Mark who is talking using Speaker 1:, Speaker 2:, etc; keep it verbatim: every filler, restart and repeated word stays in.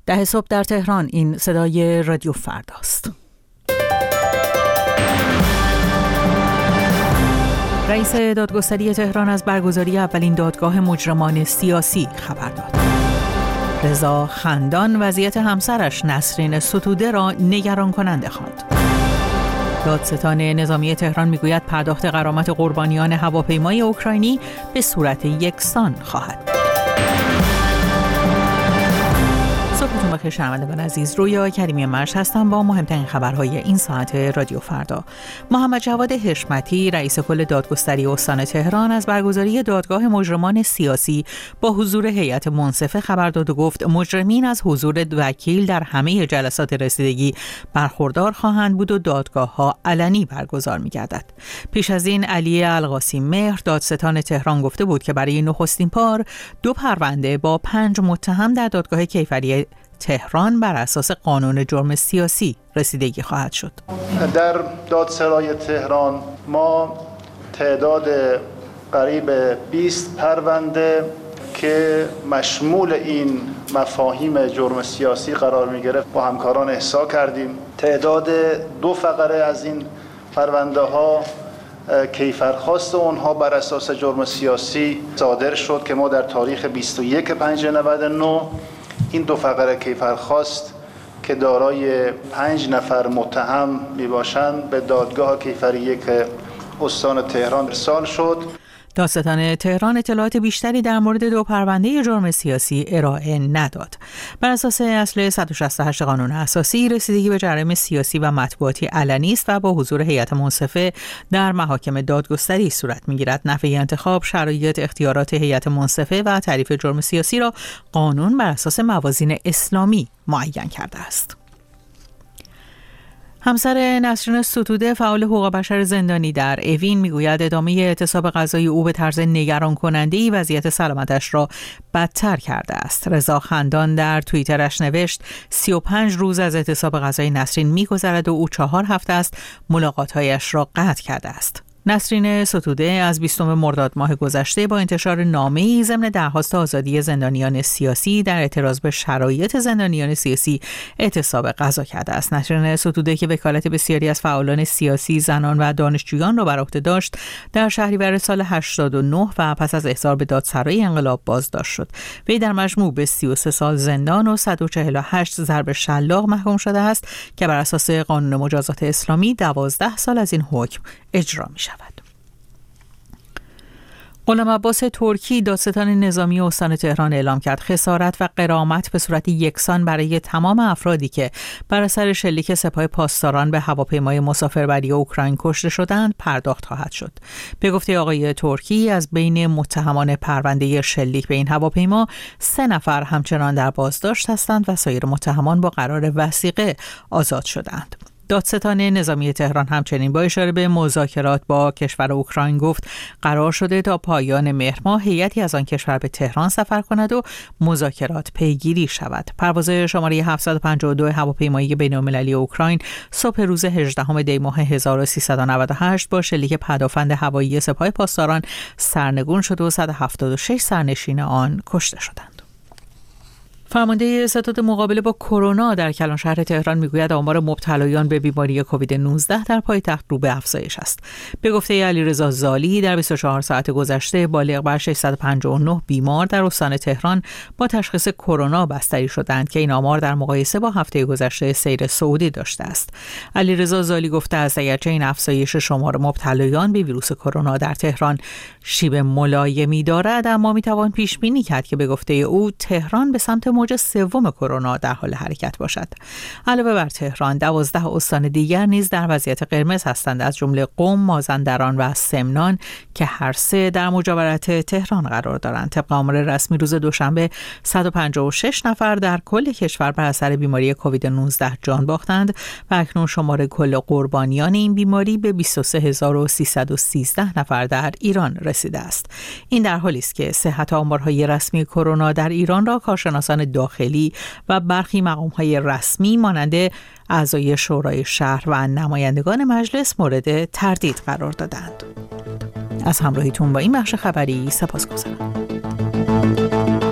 Speaker 1: ده صبح در تهران. این صدای رادیو فرداست. رئیس دادگستری تهران از برگزاری اولین دادگاه مجرمان سیاسی خبر داد. رضا خندان وضعیت همسرش نسرین ستوده را نگران کننده خواند. دادستان نظامی تهران میگوید پرداخت غرامت قربانیان هواپیمای اوکراینی به صورت یکسان خواهد. صبحتون بخیر شنوندگان عزیز. رویا کریمی مرش هستم با مهمترین خبرهای این ساعت رادیو فردا. محمد جواد حشمتی رئیس کل دادگستری استان تهران از برگزاری دادگاه مجرمان سیاسی با حضور هیئت منصفه خبر داد و گفت مجرمین از حضور وکیل در همه جلسات رسیدگی برخوردار خواهند بود و دادگاه‌ها علنی برگزار می‌گردد. پیش از این علی القاسم مهر دادستان تهران گفته بود که برای نخستین بار دو پرونده با پنج متهم در دادگاه کیفری تهران بر اساس قانون جرم سیاسی رسیدگی خواهد شد.
Speaker 2: در دادسرای تهران ما تعداد قریب بیست پرونده که مشمول این مفاهیم جرم سیاسی قرار می گرفت با همکاران احصا کردیم. تعداد دو فقره از این پرونده ها کیفرخواست اونها بر اساس جرم سیاسی صادر شد که ما در تاریخ بیست و یک پنج نود و نه این دو فقره کیفرخواست که دارای پنج نفر متهم می باشند به دادگاه کیفری یک استان تهران ارسال شد.
Speaker 1: دادستان تهران اطلاعات بیشتری در مورد دو پرونده جرم سیاسی ارائه نداد. بر اساس اصل صد و شصت و هشت قانون اساسی رسیدگی به جرایم سیاسی و مطبوعاتی علنی است و با حضور هیئت منصفه در محاکم دادگستری صورت می‌گیرد. نحوه انتخاب، شرایط، اختیارات هیئت منصفه و تعریف جرم سیاسی را قانون بر اساس موازین اسلامی معین کرده است. همسر نسرین ستوده فعال حقوق بشر زندانی در اوین میگوید ادامه اعتصاب غذایی او به طرز نگران کننده‌ای وضعیت سلامتش را بدتر کرده است. رضا خندان در توییترش نوشت سی و پنج روز از اعتصاب غذایی نسرین میگذرد و او چهار هفته است ملاقات‌هایش را قطع کرده است. نسرین ستوده از بیستم مرداد ماه گذشته با انتشار نامه‌ای ضمن درخواست آزادی زندانیان سیاسی در اعتراض به شرایط زندانیان سیاسی اعتصاب غذا کرده است. نسرین ستوده که وکالت بسیاری از فعالان سیاسی، زنان و دانشجویان را بر عهده داشت، در شهریور سال هشتاد و نه و پس از احضار به دادسرای انقلاب بازداشت شد. وی در مجموع به سی و سه سال زندان و صد و چهل و هشت ضرب شلاق محکوم شده است که بر اساس قانون مجازات اسلامی دوازده سال از این حکم اجرا می شود. غلام عباس ترکی دادستان نظامی استان تهران اعلام کرد خسارت و غرامت به صورت یکسان برای تمام افرادی که بر اثر شلیک سپاه پاسداران به هواپیمای مسافربری اوکراین کشته شدند پرداخت خواهد شد. به گفته آقای ترکی از بین متهمان پرونده شلیک به این هواپیما سه نفر همچنان در بازداشت هستند و سایر متهمان با قرار وثیقه آزاد شدند. دادستان نظامی تهران همچنین با اشاره به مذاکرات با کشور اوکراین گفت قرار شده تا پایان مهر ماه هیئتی از آن کشور به تهران سفر کند و مذاکرات پیگیری شود. پرواز شماره هفتصد و پنجاه و دو هواپیمایی بین‌المللی اوکراین صبح روز هجدهم دی ماه هزار و سیصد و نود و هشت با شلیک پدافند هوایی سپاه پاسداران سرنگون شد و صد و هفتاد و شش سرنشین آن کشته شدند. فرمانده ستاد مقابله با کرونا در کلان شهر تهران میگوید آمار مبتلایان به بیماری کووید نوزده در پایتخت رو به افزایش است. به گفته علیرضا زالی در بیست و چهار ساعت گذشته بالغ بر ششصد و پنجاه و نه بیمار در استان تهران با تشخیص کرونا بستری شدند که این آمار در مقایسه با هفته گذشته سیر صعودی داشته است. علیرضا زالی گفته است اگرچه این افزایش شمار مبتلایان به ویروس کرونا در تهران شیب ملایمی دارد، اما میتوان پیش بینی کرد که به گفته او تهران به سمت موج سوم کرونا در حال حرکت باشد. علاوه بر تهران، دوازده استان دیگر نیز در وضعیت قرمز هستند، از جمله قم، مازندران و سمنان که هر سه در مجاورت تهران قرار دارند. طبق آمار رسمی روز دوشنبه صد و پنجاه و شش نفر در کل کشور بر اثر بیماری کووید نوزده جان باختند و اکنون شمار کل قربانیان این بیماری به بیست و سه هزار و سیصد و سیزده نفر در ایران رسیده است. این در حالی است که صحت آمارهای رسمی کرونا در ایران را کارشناسان داخلی و برخی مقام‌های رسمی مانند اعضای شورای شهر و نمایندگان مجلس مورد تردید قرار دادند. از همراهیتون با این بخش خبری سپاسگزارم.